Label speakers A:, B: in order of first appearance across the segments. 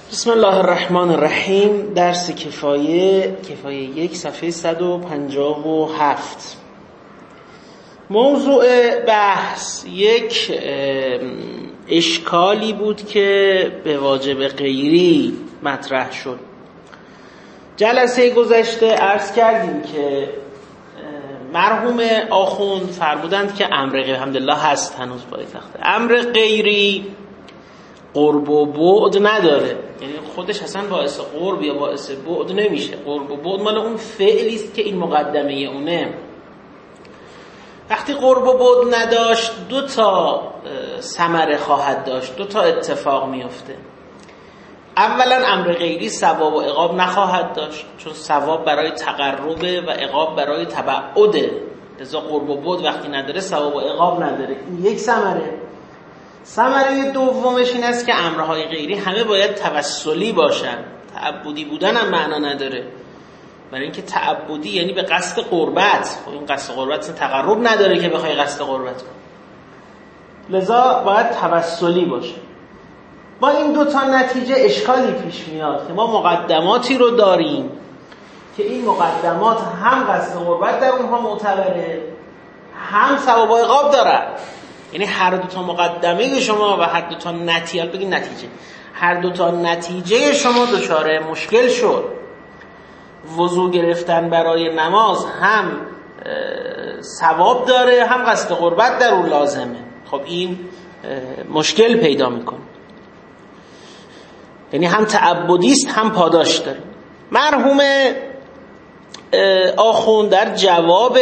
A: بسم الله الرحمن الرحیم. درس کفایه 1 صفحه 157. موضوع بحث یک اشکالی بود که به واجب غیری مطرح شد. جلسه گذشته عرض کردیم که مرحوم آخوند فرمودند که امر غیری الحمدلله هست هنوز پایتخت. امر غیری قرب و بعد نداره، یعنی خودش اصلا باعث قرب یا باعث بعد نمیشه. قرب و بعد مال اون فعلی است که این مقدمه اونه. وقتی قرب و بعد نداشت دو تا ثمره خواهد داشت، دو تا اتفاق میفته. اولا امر غیری ثواب و عقاب نخواهد داشت، چون ثواب برای تقربه و عقاب برای تبعده. لذا قرب و بعد وقتی نداره ثواب و عقاب نداره. این یک ثمره. ثمره دومش این است که امرهای غیری همه باید توسلی باشن. تعبدی بودن هم معنا نداره، برای اینکه تعبدی یعنی به قصد قربت. خب این قصد قربت تقرب نداره که بخوای قصد قربت کن، لذا باید توسلی باشه. با این دو تا نتیجه اشکالی پیش میاد که ما مقدماتی رو داریم که این مقدمات هم قصد قربت در اونها معتبره، هم ثواب و عقاب دارن. یعنی هر دو تا مقدمه شما و هر دو تا نتیجه هر دو تا نتیجه شما دچار مشکل شد. وضو گرفتن برای نماز هم ثواب داره، هم قصد قربت در اون لازمه. خب این مشکل پیدا میکنه، یعنی هم تعبدی است هم پاداش داره. مرحوم آخوند در جواب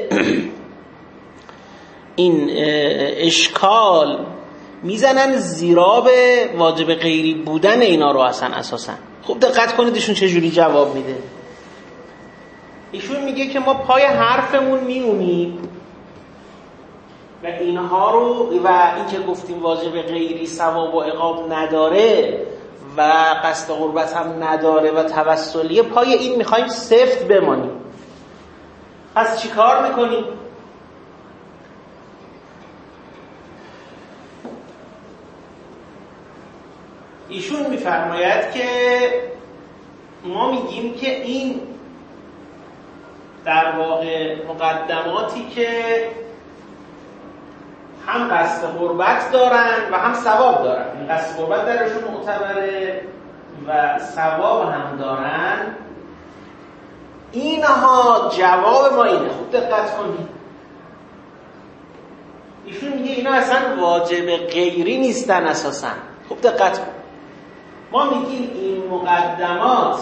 A: این اشکال میزنن زیراب واجب غیری بودن اینا رو اساسا. خوب دقت کنید ایشون چه جوری جواب میده. ایشون میگه که ما پای حرفمون میمونیم و اینها رو و این که گفتیم واجب غیری ثواب و عقاب نداره و قصد قربت هم نداره و توسلیه، پای این میخوایم سفت بمانیم. پس چی کار میکنیم؟ ایشون میفرماید که ما میگیم که این در واقع مقدماتی که هم قصد قربت دارن و هم ثواب دارن، این قصد قربت درشون معتبره و ثواب هم دارن، اینها جواب ما اینه. خوب دقت کنید. ایشون میگه اینا اصلا واجب غیری نیستن اساسا. خوب دقت کنید. ما میگیم این مقدمات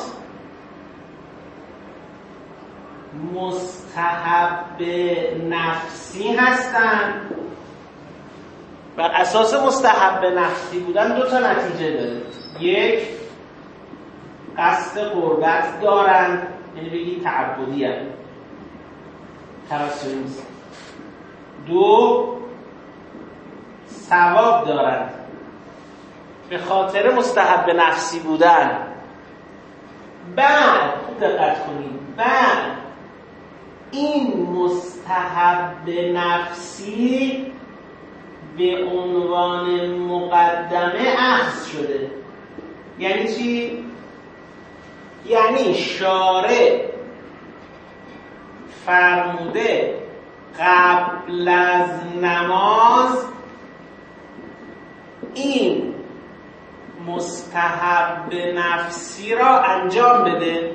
A: مستحب نفسی هستن. بر اساس مستحب نفسی بودن دو تا نتیجه داره. یک، قصد قربت دارن، یعنی بگی تعبدی هست، توسلی نیست. دو، ثواب دارن به خاطر مستحب نفسی بودن. بعد خوب دقت کنید، بعد این مستحب نفسی به عنوان مقدمه اخذ شده. یعنی چی؟ یعنی شارع فرموده قبل از نماز این مستحب نفسی را انجام بده،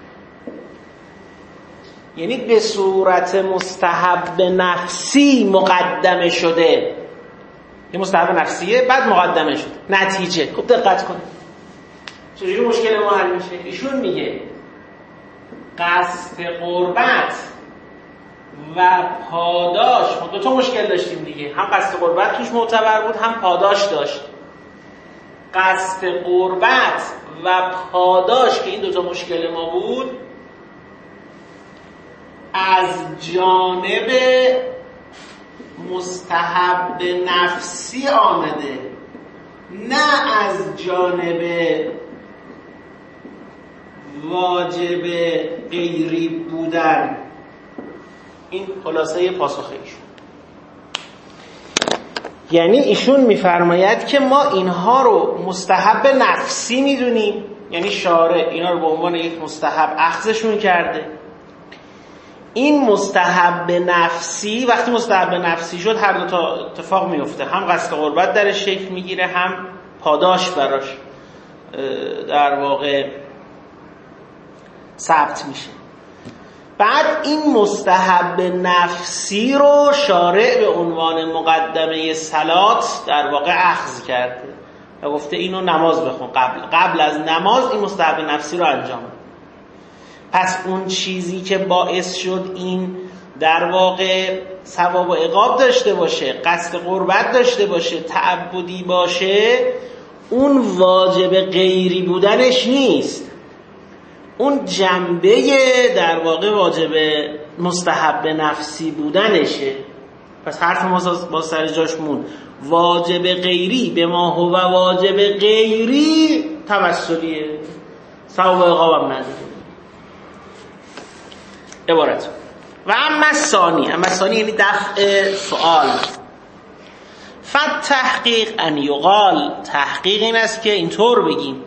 A: یعنی به صورت مستحب نفسی مقدمه شده. یه مستحب نفسیه بعد مقدمه شده. نتیجه خوب دقت کنید چجوری مشکل ما حل میشه. ایشون میگه قصد قربت و پاداش، ما دو تا مشکل داشتیم دیگه، هم قصد قربت توش معتبر بود هم پاداش داشت. قصد قربت و پاداش که این دو تا مشکل ما بود، از جانب مستحب نفسی آمده، نه از جانب واجب غیری بودن. این خلاصه پاسخ ایشون. یعنی ایشون میفرماید که ما اینها رو مستحب نفسی میدونیم، یعنی شارع اینا رو به عنوان یک مستحب اخذشون کرده. این مستحب نفسی وقتی مستحب نفسی شد هر دو تا اتفاق میفته، هم قصد قربت درش شکل میگیره، هم پاداش براش در واقع ثبت میشه. بعد این مستحب نفسی رو شارع به عنوان مقدمه صلات در واقع اخذ کرده و گفته اینو نماز بخون، قبل از نماز این مستحب نفسی رو انجام بده. پس اون چیزی که باعث شد این در واقع ثواب و عقاب داشته باشه، قصد قربت داشته باشه، تعبدی باشه، اون واجب غیری بودنش نیست، اون جنبه در واقع واجب مستحب نفسی بودنشه. پس حرف ما با سر جاش مون. واجب غیری به ما هو واجب غیری توسلیه، ثواب و عقاب هم نداره. عبارت و اما ثانی یعنی دفع سؤال. فتحقیق ان یقال، تحقیق این است که اینطور بگیم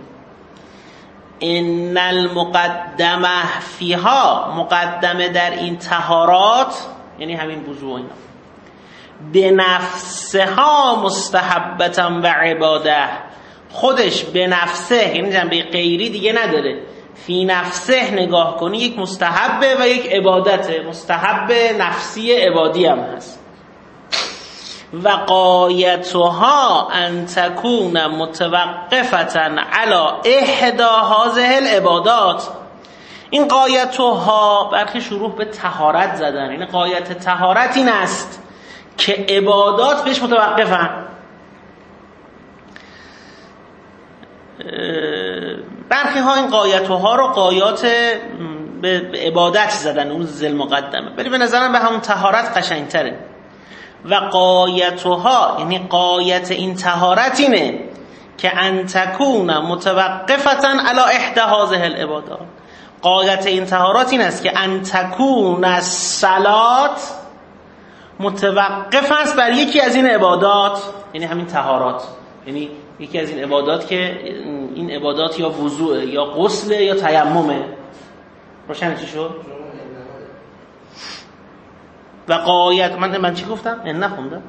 A: ان المقدمه فیها، مقدمه در این طهارات یعنی همین وضو اینا، به نفسها مستحبتا و عباده، خودش به نفسه یعنی جنبه غیری دیگه نداره، فی نفسه نگاه کنی یک مستحبه و یک عبادته، مستحب نفسی عبادی هم هست. و قایتها ان تکون متوقفتا علی احدی هذه العبادات. این قایتها برخی شروح به طهارت زدن، این قایت طهارت این است که عبادات بهش متوقفن. برخی ها این قایتها رو قایات به عبادت زدن، اون ذل مقدمه، ولی به نظرم به همون طهارت قشنگتره. و قایتها یعنی قایت این طهارت اینه که ان تکون متوقفتا علی احدی هذه العبادات. قایت این طهارت این است که ان تکون الصلات متوقف است بر یکی از این عبادات، یعنی همین طهارات، یعنی یکی از این عبادات که این عبادات یا وضوء یا غسل یا تیممه. روشن چی شد؟ و قایت من چی گفتم؟ نخوندم.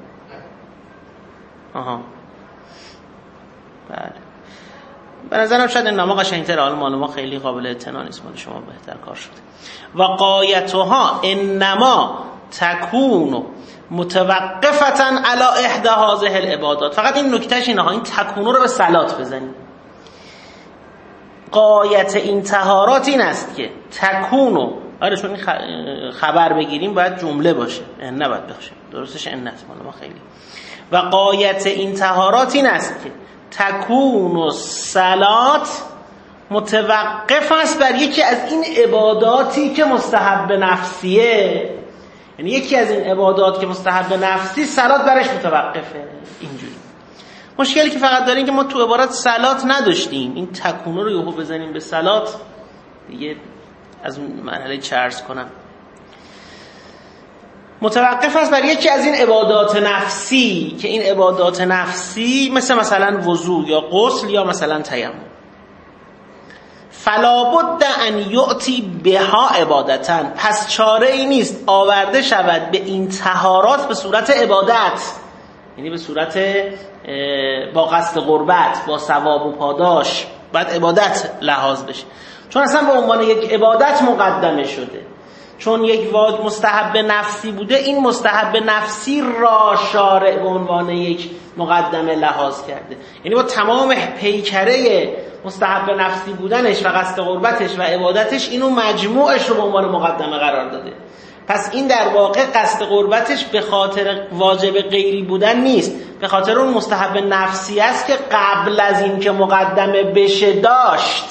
A: آها بله، به نظرم شاید این نما قشنگ‌تره، حالا مال ما خیلی قابل اعتنا نیست، مال شما بهتر کار شده. و قایتها انما تکون متوقفتا علی احدی هذه العبادات. فقط این نکتهش اینه ها، این تکونو رو به صلات بزنید. قایت این طهارات این است که تکونو، آره چون خبر بگیریم باید جمله باشه، نباید باشه، درستش انت مال ما خیلی. و قایت این طهارات این است که تکون الصلات متوقف است بر یکی از این عباداتی که مستحب نفسیه، یعنی یکی از این عبادات که مستحب نفسی صلات برش متوقفه. اینجوری مشکلی که فقط داریم که ما تو عبارت صلات نداشتیم، این تکونو رو یهو بزنیم به صلات دیگه از اون مرحله چه عرض کنم، متوقف است بر یکی از این عبادات نفسی که این عبادات نفسی مثلا وضو یا غسل یا مثلا تیمم. فلا بد ان یؤتی بها عبادتن، پس چاره ای نیست آورده شود به این طهارات به صورت عبادت، یعنی به صورت با قصد قربت، با ثواب و پاداش، باید عبادت لحاظ بشه، چون اصلا به عنوان یک عبادت مقدمه شده، چون یک مستحب نفسی بوده، این مستحب نفسی را شارع به عنوان یک مقدمه لحاظ کرده، یعنی با تمام پیکره مستحب نفسی بودنش و قصد قربتش و عبادتش اینو مجموعش رو به عنوان مقدمه قرار داده. پس این در واقع قصد قربتش به خاطر واجب غیری بودن نیست، به خاطر اون مستحب نفسی است که قبل از این که مقدمه بشه داشت.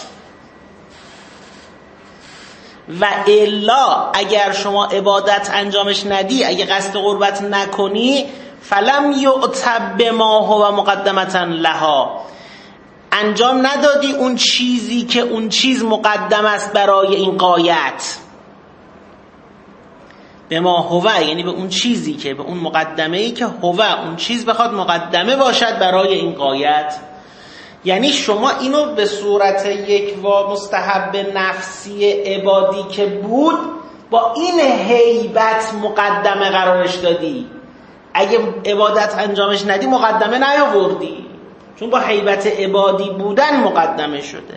A: و الا اگر شما عبادت انجامش ندی، اگه قصد قربت نکنی، فلم یعتب بما هو مقدمتا لها، انجام ندادی اون چیزی که اون چیز مقدم است برای این قایت. به ما هو، یعنی به اون چیزی که، به اون مقدمه‌ای که هو اون چیز بخواد مقدمه باشد برای این غایت. یعنی شما اینو به صورت یک و مستحب نفسی عبادی که بود با این هیبت مقدمه قرارش دادی، اگه عبادت انجامش ندی مقدمه نیاوردی، چون با هیبت عبادی بودن مقدمه شده.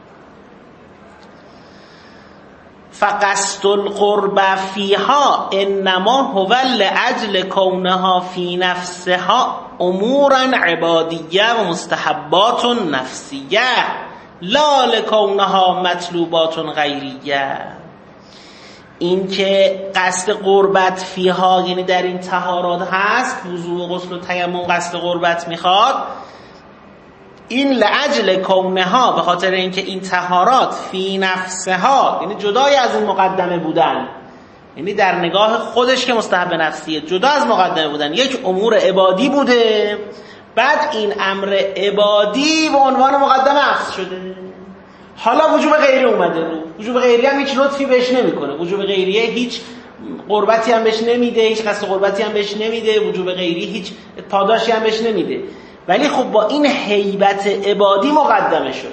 A: فقصد القرب فیها انما هو لأجل کونها فی نفسها امورا عبادیه و مستحبات نفسیه لا لکونها مطلوبات غیریه. این که قصد قربت فیها یعنی در این طهارات هست، وضوء و غسل و تیمم قصد قربت میخواد، این لأجل کونها به خاطر اینکه این طهارات فی نفسها یعنی جدای از این مقدمه بودن، یعنی در نگاه خودش که مستحب نفسیه جدا از مقدمه بودن، یک امور عبادی بوده، بعد این امر عبادی به عنوان مقدمه عکس شده. حالا وجوب غیری اومده رو، وجوب غیری هم هیچ لطفی بهش نمیکنه، وجوب غیریه هیچ قربتی هم بهش نمیده، هیچ قصد قربتی هم بهش نمیده، وجوب غیری هیچ پاداشی هم بهش نمیده، ولی خب با این هیبت عبادی مقدمه شده.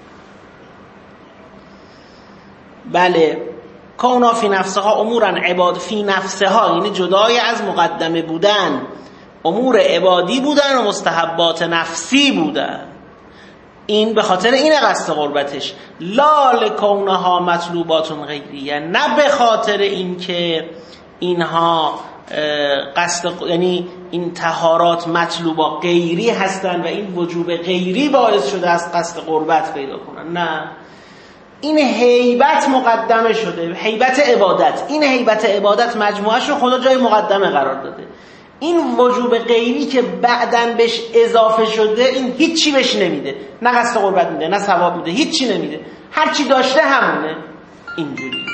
A: بله، کونا فی نفسها امورا عباد فی نفسها یعنی جدای از مقدمه بودن، امور عبادی بودن و مستحبات نفسی بودن. این به خاطر این قصد قربتش، لا لکونها مطلوبات غیریه، نه به خاطر این که اینها قصد یعنی این طهارات مطلوبا غیری هستن و این وجوب غیری باعث شده از قصد قربت پیدا کنن، نه، این هیبت مقدمه شده، هیبت عبادت. این هیبت عبادت مجموعش رو خدا جای مقدمه قرار داده. این وجوب غیری که بعداً بهش اضافه شده این هیچی بهش نمیده، نه قصد قربت میده نه ثواب میده، هیچی نمیده، هرچی داشته همونه. اینجوری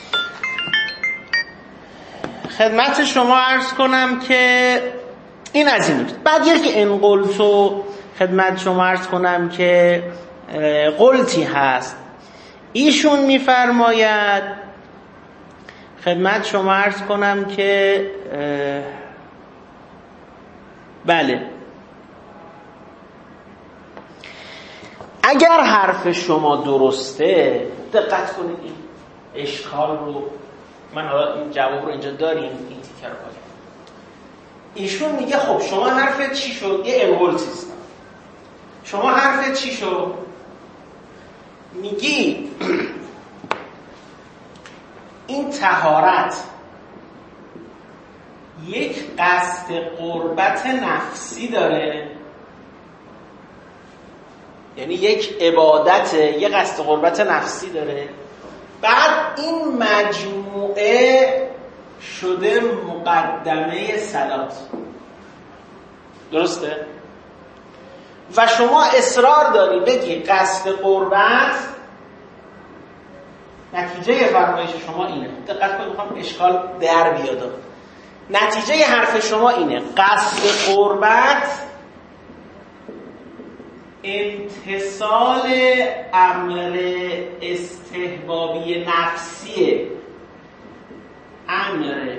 A: خدمت شما عرض کنم که این از این بود. بعد یک انقلتو خدمت شما عرض کنم که قلتی هست. ایشون میفرماید خدمت شما عرض کنم که بله، اگر حرف شما درسته، دقت کنید این اشکال رو، من حالا این جواب رو اینجا داریم، این تیکه رو باید. ایشون میگه خب شما حرفت چی شد؟ یه انقلتیست. شما حرفت چی شد؟ میگی این طهارت یک قصد قربت نفسی داره، یعنی یک عبادت یه قصد قربت نفسی داره، بعد این مجموعه شده مقدمه صلات، درسته؟ و شما اصرار داری بگی قصد قربت نتیجه فرمایش شما اینه. دقت کنید، میخوام اشکال در بیاد. نتیجه حرف شما اینه قصد قربت امتثال امر استحبابی نفسیه، امر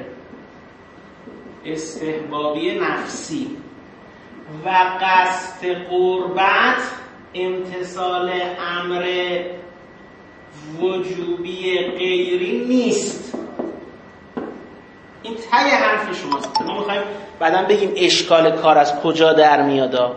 A: استحبابی نفسی، و قصد قربت امتثال امر وجوبی غیری نیست. این تای حرف شماست. ما میخوایم بعداً بگیم اشکال کار از کجا در میاد.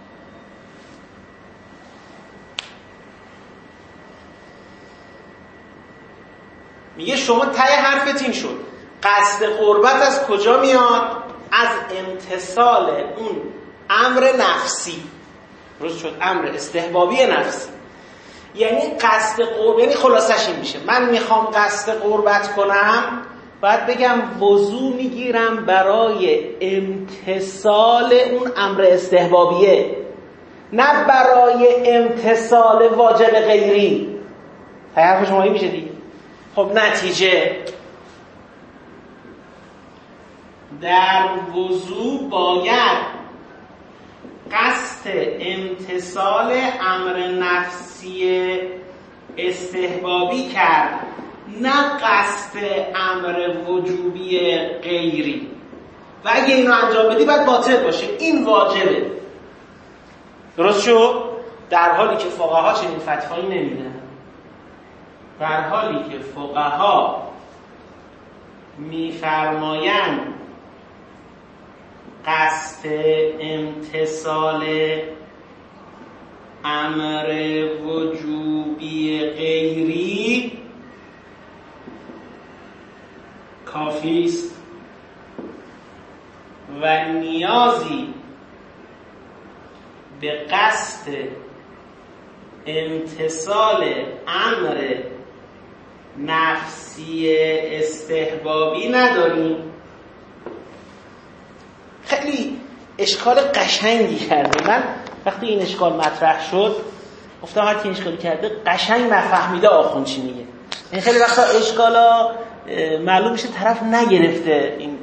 A: میگه شما تای حرفت این شد، قصد قربت از کجا میاد؟ از امتثال اون امر نفسی، درست شد، امر استحبابی نفسی. یعنی قصد قربت، یعنی خلاصش این میشه من میخوام قصد قربت کنم، باید بگم وضو میگیرم برای امتثال اون امر استحبابیه، نه برای امتثال واجب غیری. حرف شما این میشه دیگه. خب نتیجه در وضو باید قصد امتثال امر نفسی استحبابی کرد نه قصد امر وجوبی غیری. و اگه اینو انجام بدی باید باطل باشه، این واجبه. درست شو؟ در حالی که فقها چنین فتوایی نمیدن. در حالی که فقها میفرمایند قصد امتثال امر وجوبی غیری کافی است و نیازی به قصد امتثال امر نفسی استحبابی نداریم. خیلی اشکال قشنگی کرده. من وقتی این اشکال مطرح شد گفتم هر کی اشکالی کرده قشنگ نفهمیده آخوند چی میگه. این خیلی وقتا اشکالا معلوم میشه طرف نگرفته این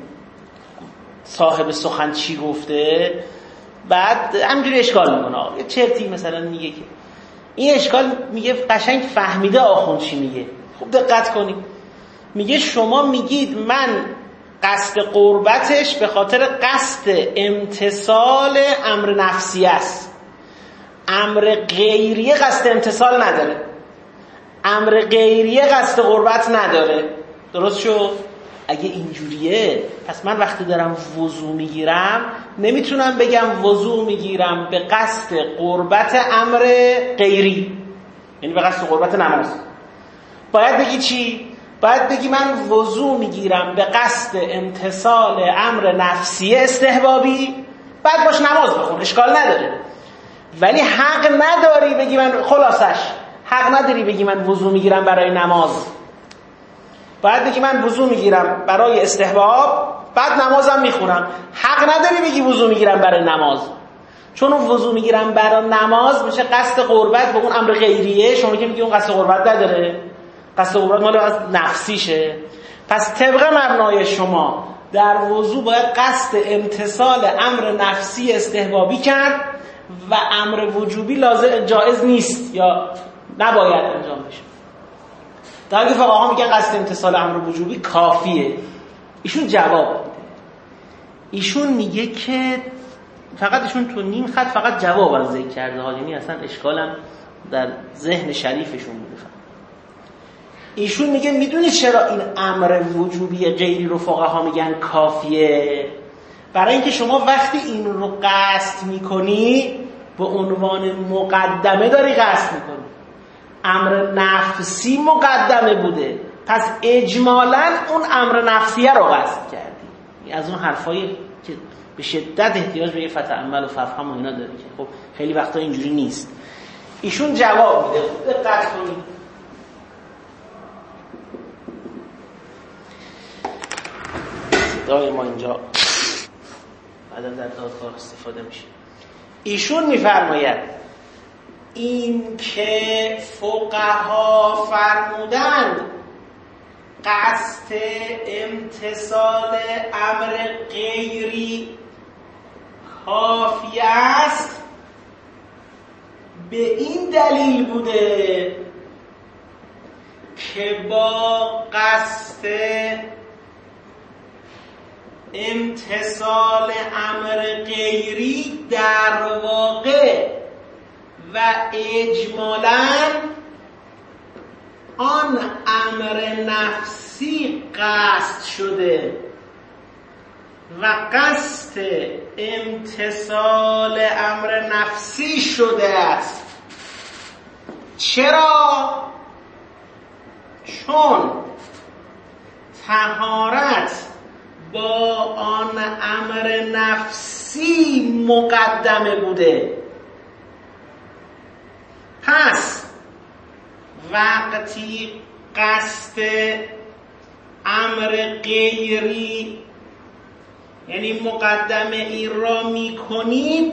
A: صاحب سخن چی گفته، بعد همینجوری اشکال میکنه. یه چرتی مثلا میگه که این اشکال میگه قشنگ فهمیده آخوند چی میگه. خوب دقت کنید. میگه شما میگید من قصد قربتش به خاطر قصد امتثال امر نفسی است، امر غیریه قصد امتثال نداره، امر غیریه قصد قربت نداره. درست شد؟ اگه اینجوریه پس من وقتی دارم وضو میگیرم نمیتونم بگم وضو میگیرم به قصد قربت امر غیری، یعنی به قصد قربت نماز. باید بگی چی؟ باید بگی من وضو میگیرم به قصد امتثال امر نفسی استحبابی، بعد باش نماز بخون، اشکال نداره. ولی حق نداری بگی من، خلاصش حق نداری بگی من وضو میگیرم برای نماز. باید بگی من وضو میگیرم برای استحباب، بعد نمازم میخونم. حق نداری بگی وضو میگیرم برای نماز، چون اون وضو میگیرم برای نماز میشه قصد قربت به اون امر غیریه. شما که میگی اون قصد قربت نداره، قصد قربت مال از نفسیشه. پس طبق مبنای شما در وضو باید قصد امتثال امر نفسی استحبابی کرد و امر وجوبی لازم جایز نیست یا نباید انجام بشه. در حالی که فقها میگن قصد امتثال امر وجوبی کافیه. ایشون جواب میده. ایشون میگه که فقط ایشون تو نیم خط فقط جوابم ذکر کرده ها، یعنی اصلا اشکالم در ذهن شریفشون بوده. ایشون میگه میدونی چرا این امر وجوبی غیری رو فقها میگن کافیه؟ برای اینکه شما وقتی این رو قصد میکنی به عنوان مقدمه داری قصد میکنی. امر نفسی مقدمه بوده، پس اجمالاً اون امر نفسیه رو قصد کردی. از اون حرفایی که به شدت احتیاج به یه فتعمل و ففهم و اینا داره که خب خیلی وقتا اینجوری نیست. ایشون جواب میده. خوب دقت کنید. صدای ما اینجا بعدا در دادگاه استفاده میشه. ایشون میفرماید این که فقها فرمودند قصد امتثال امر غیری کافی است، به این دلیل بوده که با قصد امتثال امر غیری در واقع و اجمالاً آن امر نفسی قصد شده و قصد امتثال امر نفسی شده است. چرا؟ چون طهارت با آن امر نفسی مقدمه بوده. پس وقتی قصد امر غیری یعنی مقدمه این را می کنید،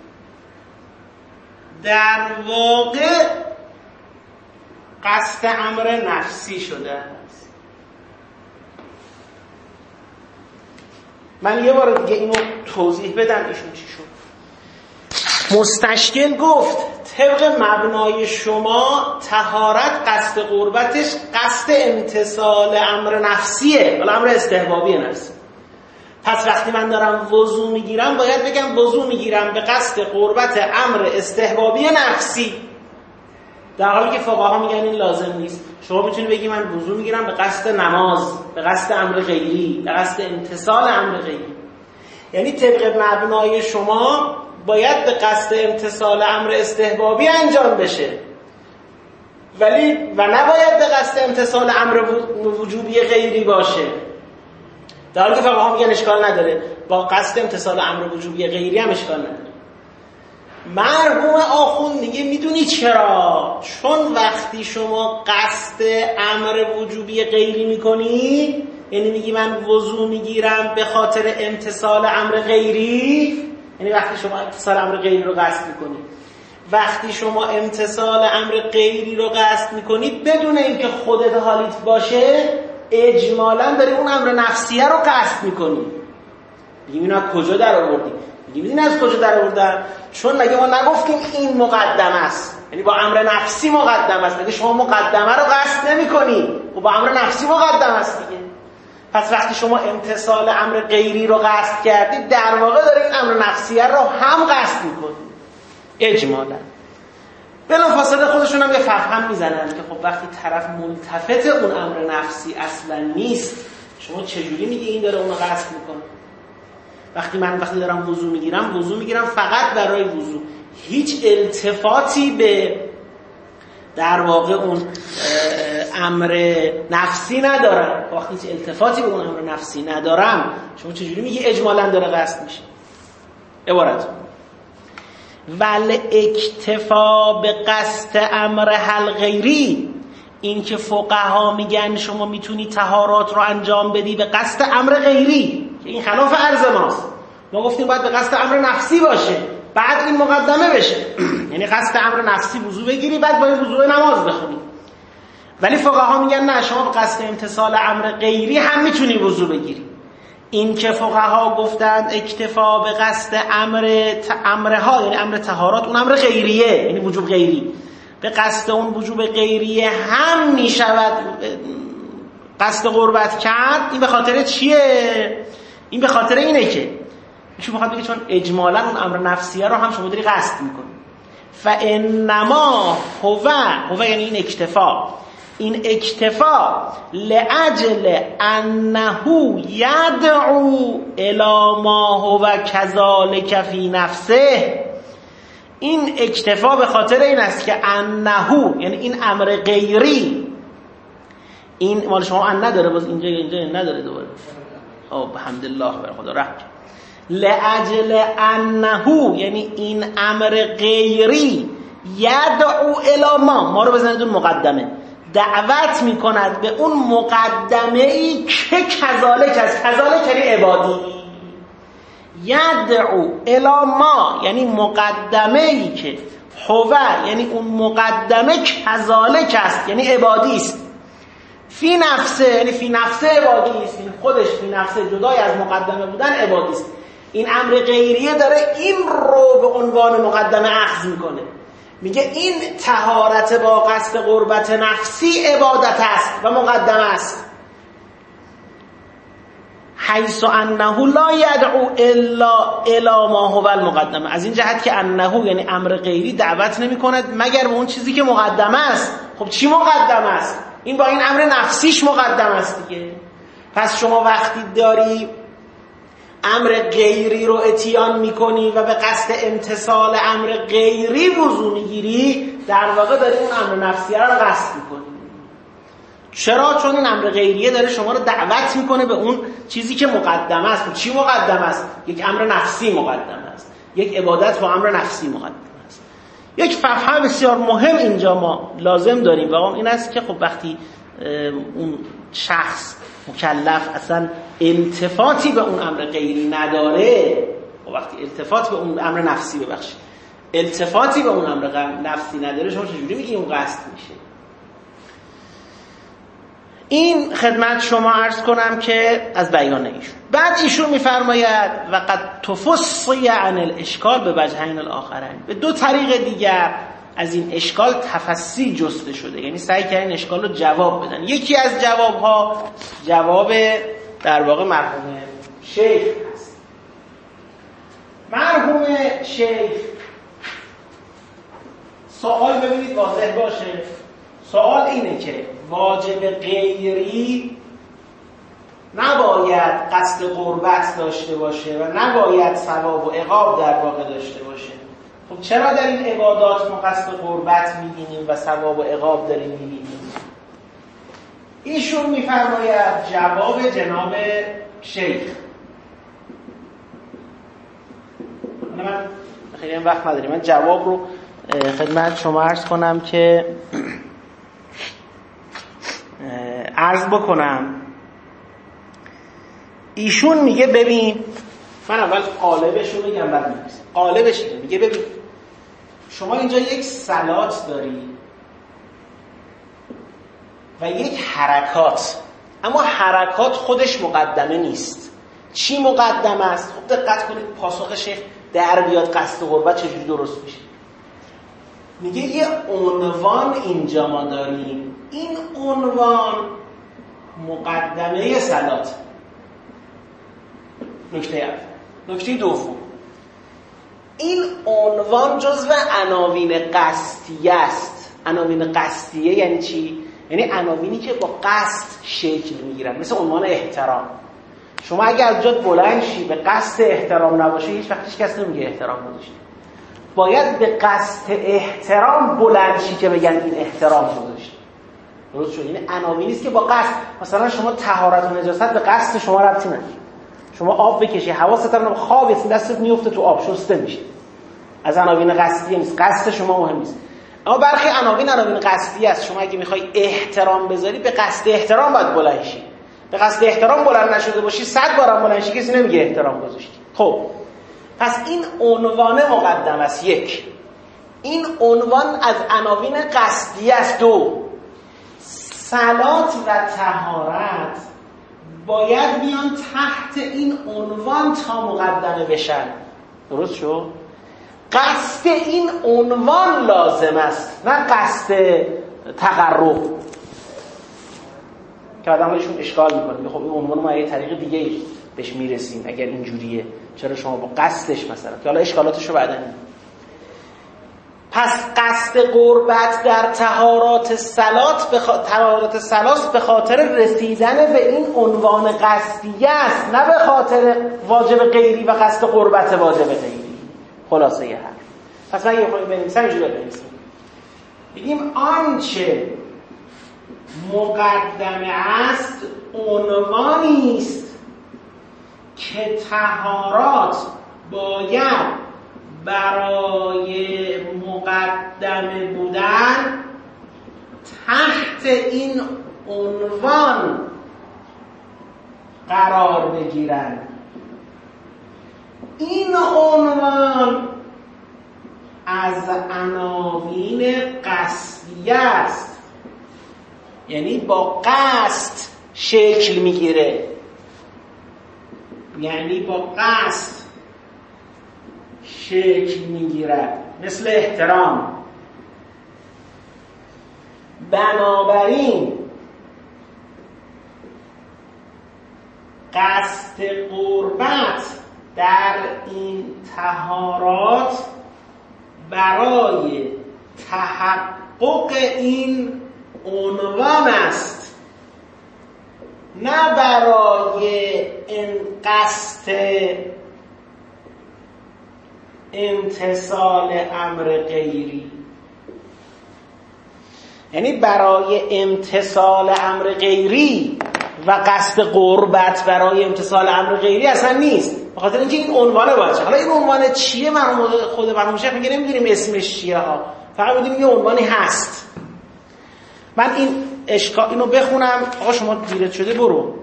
A: در واقع قصد امر نفسی شده است. من یه بار دیگه اینو توضیح بدم ایشون چی شد. مستشکل گفت طبق مبنای شما طهارت قصد قربتش قصد امتثال امر نفسیه، ولی امر استحبابی نفسی. پس وقتی من دارم وضو میگیرم باید بگم وضو میگیرم به قصد قربت امر استحبابی نفسی، در حالی که فقها میگن این لازم نیست. شما میتونی بگی من وضو میگیرم به قصد نماز، به قصد امر غیری، به قصد امتثال امر غیری. یعنی طبق مبنای شما باید به قصد امتثال امر استحبابی انجام بشه، و نباید به قصد امتثال امر وجوبی غیری باشه، در حالی که فقها میگن اشکال نداره، با قصد امتثال امر وجوبی غیری هم اشکال نداره. مرحوم آخوند میگه میدونی چرا؟ چون وقتی شما قصد امر وجوبی غیری میکنی، یعنی میگی من وضو میگیرم به خاطر امتثال امر غیری، یعنی وقتی شما امتثال امر غیری رو قصد میکنی، وقتی شما امتثال امر غیری رو قصد میکنی بدون اینکه خودت حالیت باشه، اجمالاً داری اون امر نفسیه رو قصد میکنی. میگیم اینو از کجا در آوردی؟ میگیم این از کجا در آوردن؟ چون مگه ما نگفتیم این مقدمه است، یعنی با امر نفسی مقدمه است. مگه شما مقدمه رو قصد نمی‌کنی و با امر نفسی مقدمه است دیگه. پس وقتی شما امتثال امر غیری رو قصد کردی، در واقع داری این امر نفسیه رو هم قصد می‌کنی اجمالاً. بلافاصله خودشون هم یه فهم میزنن که خب وقتی طرف ملتفت اون امر نفسی اصلا نیست، شما چجوری میگی این داره اونو قصد میکنه؟ وقتی دارم وضو میگیرم فقط برای وضو، هیچ التفاتی به در واقع اون امر نفسی ندارم. وقتی هیچ التفاتی به اون امر نفسی ندارم، شما چجوری میگی اجمالاً داره قصد میشه؟ عبارت ول اکتفا به قصد امر حل غیری، این که فقها میگن شما میتونی طهارات رو انجام بدی به قصد امر غیری، که این خلاف عرض ماست. ما گفتیم باید به قصد امر نفسی باشه، بعد این مقدمه بشه. یعنی قصد امر نفسی وضو بگیری، بعد باید وضو نماز بخونی. ولی فقها میگن نه، شما به قصد امتثال امر غیری هم میتونی وضو بگیری. این که فقها گفتند اکتفا به قصد امرها، یعنی امر طهارات، اون امر غیریه، یعنی وجوب غیری، به قصد اون وجوب غیریه هم میشود قصد قربت کرد. این به خاطر چیه؟ این به خاطر اینه که میشه بخواد بگه چون اجمالاً اون امر نفسیه رو هم شما داری قصد میکنی. فانما هو یعنی این اکتفا، این اکتفا لأجل انه یدعو الی ما هو کذالک فی نفسه. این اکتفا به خاطر این است که انه، یعنی این امر غیری، این مال شما ان نداره، باز اینجا نداره دوباره. الحمدلله بر خدا رحم. لأجل انه، یعنی این امر غیری، یدعو الی ما رو بزنید اون مقدمه، دعوت میکند به اون مقدمه ای که کذالک است. کذالک یعنی عبادی. یدعو الی ما یعنی مقدمه ای که هو، یعنی اون مقدمه کذالک است، یعنی عبادی است. فی نفسه یعنی فی نفسه عبادی است، این خودش فی نفسه جدای از مقدمه بودن عبادی است. این امر غیریه داره این رو به عنوان مقدمه اخذ میکنه، میگه این طهارت با قصد قربت نفسی عبادت است و مقدمه است. حیث انه لا یدعو الا الی ما هو المقدمه، از این جهت که انه یعنی امر غیری دعوت نمی کند مگر به اون چیزی که مقدمه است. خب چی مقدمه است؟ این با این امر نفسیش مقدمه است دیگه. پس شما وقتی داری امر غیری رو اتیان میکنی و به قصد امتثال امر غیری وضو میگیری، در واقع داری اون امر نفسیه رو قصد میکنی. چرا؟ چون این امر غیریه داره شما رو دعوت میکنه به اون چیزی که مقدمه است. چی مقدمه است؟ یک امر نفسی مقدمه است، یک عبادت با امر نفسی مقدمه است. یک فقه بسیار مهم اینجا ما لازم داریم و اون این است که خب وقتی اون شخص مکلف اصلا التفاتی به اون امر غیری نداره، و وقتی التفات به اون امر نفسی التفاتی به اون امر نفسی نداره، شما چجوری میگی اون قصد میشه؟ این خدمت شما عرض کنم که از بیان ایشون. بعد ایشون میفرماید و قد تفصی عن الاشکال به وجهین الاخرین، به دو طریق دیگر از این اشکال تفصیل جسته شده، یعنی سعی کردن این اشکال رو جواب بدن. یکی از جوابها جواب در واقع مرحوم شیخ هست. مرحوم شیخ سوال ببینید واضح باشه، سوال اینه که واجب غیری نباید قصد قربت داشته باشه و نباید ثواب و عقاب در واقع داشته باشه. خب چرا در این عبادات ما قصد قربت می‌بینیم و ثواب و عقاب داریم می‌بینیم؟ ایشون می‌فرماید جواب جناب شیخ، من خیلی وقت نداریم، من جواب رو خدمت شما عرض کنم که عرض بکنم. ایشون میگه ببین، من اول قالبش رو بگم بعد میرسیم. قالبش اینه، میگه ببین شما اینجا یک صلات داری و یک حرکات، اما حرکات خودش مقدمه نیست. چی مقدمه است؟ خب دقت کنید پاسخ شیخ در بیاد قصد قربت چجوری درست میشه. میگه یه عنوان اینجا ما داریم، این عنوان مقدمه صلات. نکته اول. نکته دوم، این عنوان جزو عناوین قصدیه است. عناوین قصدیه یعنی چی؟ یعنی عناوینی که با قصد شکل میگیرن، مثل عنوان احترام. شما اگر جات بلند شی به قصد احترام نباشه، هیچ وقت هیچ کس نمیگه احترام گذاشتی. باید به قصد احترام بلند شی که بگن این احترام گذاشتی. درست شد؟ یعنی عناوینی است که با قصد، مثلا شما طهارت و نجاست به قصد شما ربطی نداره. شما آب بکشی، حواست هم خواب دستت میفته تو آب، شسته میشه. از عناوین قصدی نیست، قصد شما مهم نیست. اما برخی عناوین قصدی است. شما اگه میخوای احترام بذاری به قصد احترام باید بلند شی. به قصد احترام بلند نشده باشی 100 بارم بلند شی کسی نمیگه احترام گذاشتی. خب پس این عنوان مقدم است. یک، این عنوان از عناوین قصدی است. دو، صلات و طهارت باید بیان تحت این عنوان تا مقدمه بشن. درست شد؟ قصد این عنوان لازم است، نه قصد تقرب که آدم هایشون اشکال میکنه. خب این عنوان ما یه طریق دیگه بهش میرسیم اگر اینجوریه، چرا شما با قصدش مثلا، که حالا اشکالاتش رو بعدا میگم. پس قصد قربت در طهارات صلات به خاطر رسیدن به این عنوان قصدیه است، نه به خاطر واجب غیری و قصد قربت واجب غیری. خلاصه یه حرف. پس من یه خواهی بنویسم اینجوری بنویسیم، بگیم آنچه مقدمه است عنوانی است که طهارات باید برای مقدمه بودن تحت این عنوان قرار بگیرن. این عنوان از عناوین قصدیه است، یعنی با قصد شکل میگیره، یعنی با قصد شکل میگیرد، مثل احترام. بنابراین قصد قربت در این طهارات برای تحقق این عنوان است، نه برای این قصد امتثال امر غیری. یعنی برای امتثال امر غیری و قصد قربت برای امتثال امر غیری اصلا نیست، به خاطر اینکه این عنوانه باشه. حالا این عنوان چیه؟ خود مرحوم شیخ میگه نمیدونیم اسمش چیه ها، فقط میدونیم یه عنوانی هست. من این اینو بخونم. آقا شما دیرت شده برو.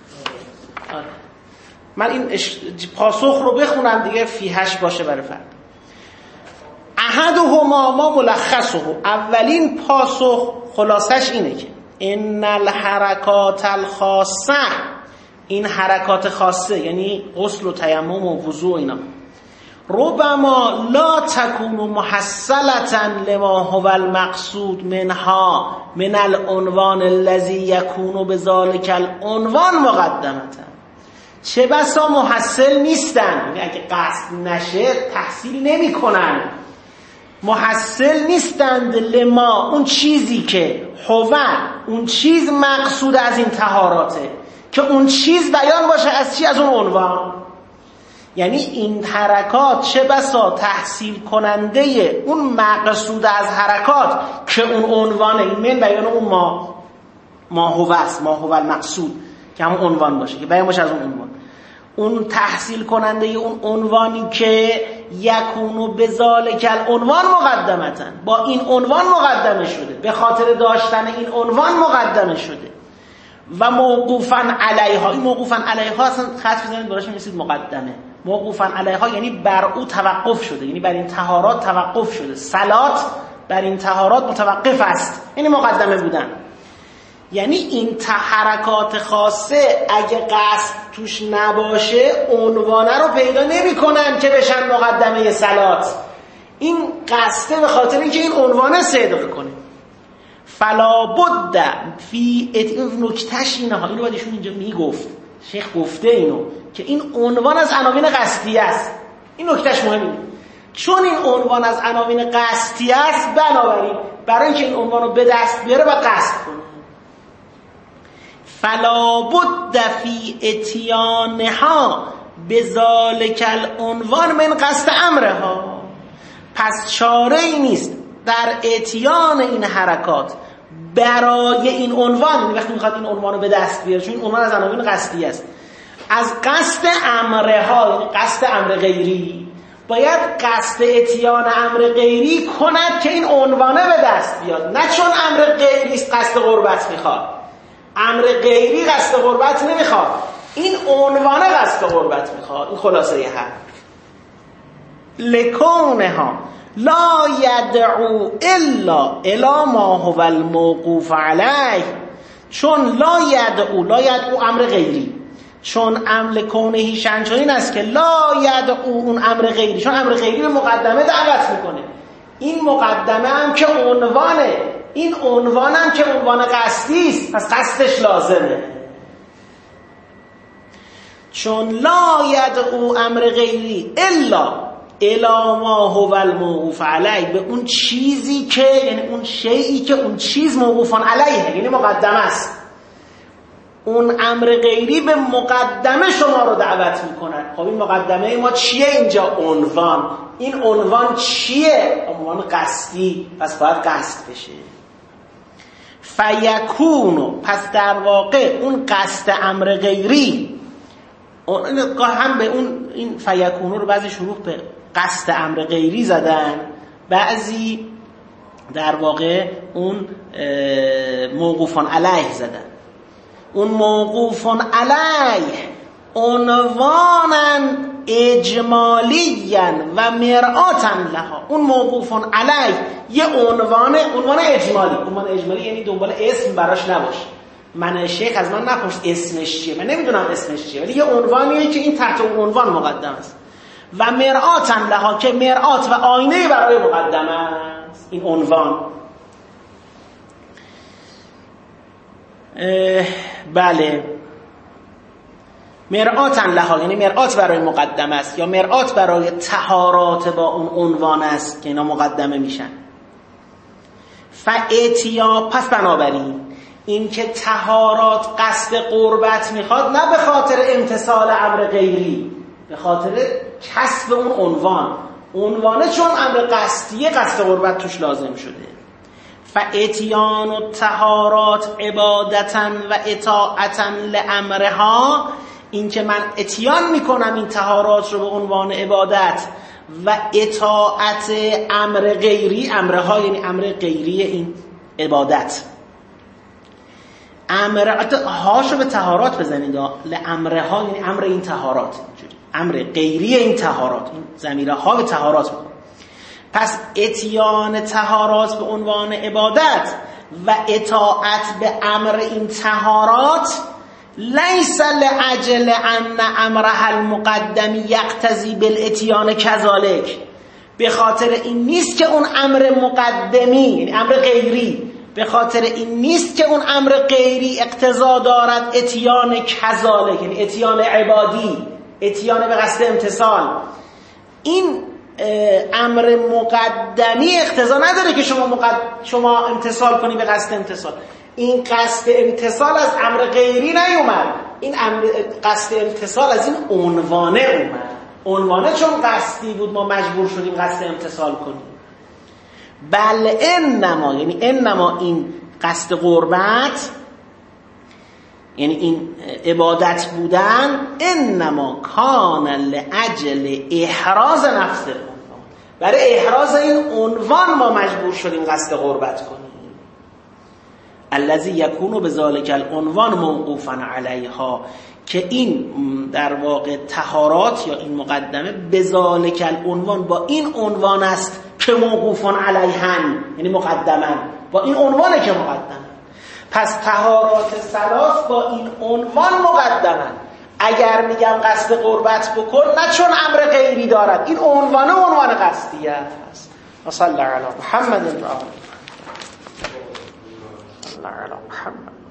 A: من این پاسخ رو بخونم دیگه فیهش باشه برای فردا. احدهما ما ملخصه، اولین پاسخ خلاصش اینه که ان الحرکات الخاصه، این حرکات خاصه یعنی غسل و تیمم و وضو و اینا، ربما لا تكون محصلة لما هو المقصود منها من العنوان الذي يكون بذلك العنوان مقدمة. چه بسا محصل نیستن، اگه قصد نشه تحصیل نمی کنن، محصل نیستند لما اون چیزی که هو اون چیز مقصود از این طهاراته، که اون چیز بیان باشه از چی؟ از اون عنوان. یعنی این حرکات چه بسا تحصیل کننده اون مقصود از حرکات که اون عنوانه، این من بیان اون ما هو است، ما هو المقصود که همون عنوان باشه، که بیان باشه از اون عنوان. اون تحصیل کننده اون عنوانی که یکونو بذالک العنوان مقدمتن، با این عنوان مقدمه شده، به خاطر داشتن این عنوان مقدمه شده. و موقوفا علیها، این موقوفا علیها اصلا خط بزنید براش می‌رسید مقدمه. موقوفا علیها یعنی بر او توقف شده، یعنی بر این طهارات توقف شده، صلات بر این طهارات متوقف است، یعنی مقدمه بودن. یعنی این حرکات خاصه اگه قصد توش نباشه عنوانه رو پیدا نمی کنن که بشن مقدمه صلات. این قصده به خاطر اینکه این عنوانه صدق کنه. فلا بد فی نکتهش اینه ها، اینو باید ایشون اینجا میگفت، شیخ گفته اینو که این عنوان از عناوین قصدیه است. این نکتهش مهمه، چون این عنوان از عناوین قصدیه است، بنابراین برای اینکه این عنوان رو به دست بیاره با قصد کنه. فلا بد فی اتیانها بذالک العنوان من قصد امرها، پس چاره ای نیست در اتیان این حرکات برای این عنوان، وقتی میخواد این عنوان رو به دست بیاره، چون این عنوان از عناوین قصدی است، از قصد امرها، یعنی قصد امر غیری، باید قصد اتیان امر غیری کند که این عنوانه به دست بیاد، نه چون امر غیری است قصد قربت میخواد. امر غیری قصد قربت نمیخواد، این عنوانه قصد قربت میخواد. این خلاصه حرف. لکونها لا یدعو الا الی ما هو الموقوف علیه، چون لا یدعو امر غیری، چون امر کونه شنچنین است که لا یدعو اون امر غیری، چون امر غیری به مقدمه دعوت میکنه. این مقدمه هم که عنوانه، این عنوان هم که عنوان قصدی است، پس قصدش لازمه. چون لا یدعو امر غیری الا الا ما هو الموقوف علیه، به اون چیزی که، یعنی اون شیئی که اون چیز موقوفان علیه، یعنی مقدمه است. اون امر غیری به مقدمه شما رو دعوت میکنن. خب این مقدمه ما چیه اینجا؟ عنوان. این عنوان چیه؟ عنوان قصدی، پس باید قصد بشه. فیکونو، پس در واقع اون قصد امر غیری، هم به اون این فیکونو رو بعضی شروح به قصد امر غیری زدن، بعضی در واقع اون موقوفان علیه زدن. اون موقوفان علیه عنوانا اجمالیاً و مرآتاً لها، اون موقوفان علیه یه عنوان اجمالی. عنوان اجمالی یعنی دنبال اسم براش نباشه. من شیخ از من نپرس اسمش چیه، من نمیدونم اسمش چیه، ولی یه عنوانیه که این تحت اون عنوان مقدم است. و مرآتاً لها، که مرآت و آینه برای مقدمه است این عنوان. بله، مرآتاً لها یعنی مرآت برای مقدمه است، یا مرآت برای طهارات با اون عنوان است که اینا مقدمه میشن. فاتیا، پس بنابراین این که طهارات قصد قربت میخواد، نه به خاطر امتثال امر غیری، به خاطر کسب اون عنوانه، چون امر قصدیه قصد قربت توش لازم شده. فاتیان الطهارات عبادتاً و اطاعتاً لامرها، این که من اتیان میکنم این طهارات رو به عنوان عبادت و اطاعت امر غیری، امرها یعنی امر غیری این عبادت. هاشو به طهارات بزنید، لامرها یعنی امر این طهارات، امر غیری این طهارات، این ضمیر ها به طهارات میکنه. پس اتیان طهارات به عنوان عبادت و اطاعت به امر این طهارات لیس لعجل ان امرها المقدم یقتضی بالاتیان کذالک، به خاطر این نیست که اون امر مقدمی یعنی امر غیری، به خاطر این نیست که اون امر غیری اقتضا دارد اتیان کذالک، یعنی اتیان عبادی، اتیان به قصد امتثال. این امر مقدمی اقتضا نداره که شما امتثال کنی به قصد امتثال. این قصد امتثال از امر غیری نیومد، این امر قصد امتثال از این عنوانه اومد. عنوانه چون قصدی بود ما مجبور شدیم قصد امتثال کنیم. بل انما، یعنی انما این قصد قربت، یعنی این عبادت بودن، انما کان لاجل احراز نفس العنوان، برای احراز این عنوان ما مجبور شدیم قصد قربت کنیم. الذی یکون بذلک العنوان موقوفا علیها، که این در واقع طهارات یا این مقدمه بذلک العنوان، با این عنوان است که موقوفا علیهن، یعنی مقدمن، با این عنوانه که مقدمن. پس طهارات ثلاث با این عنوان مقدمن. اگر میگم قصد قربت بکن، نه چون امر غیری دارد، این عنوان قصدیه است. صلی الله علی محمد و آله محمد.